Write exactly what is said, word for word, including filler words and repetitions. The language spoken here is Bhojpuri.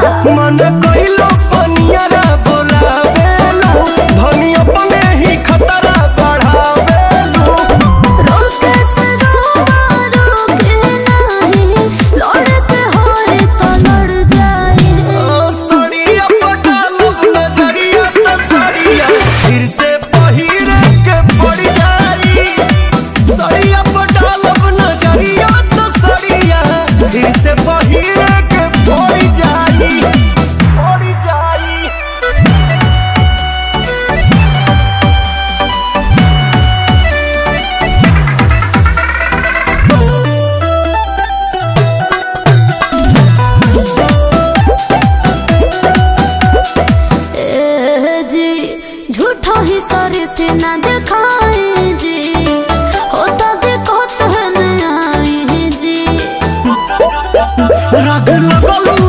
मन कइलो पनिया बोलावेलू धनी अपने ही खतरा बढ़ावेलू। रोके से रोवा रोके नहीं लड़ते होए तो लड़ जाए। सड़िया पटालब नजरिया तो सड़िया फिर से पहिरे के पड़ जाई। सड़िया पटालब नजरिया तो सड़िया फिर से पहिरे के पड़ जाई पड़ जाई। ए जी झूठा ही शरीफ ना दिखाए जी होता देखो तो है न आई जी। राग लगलू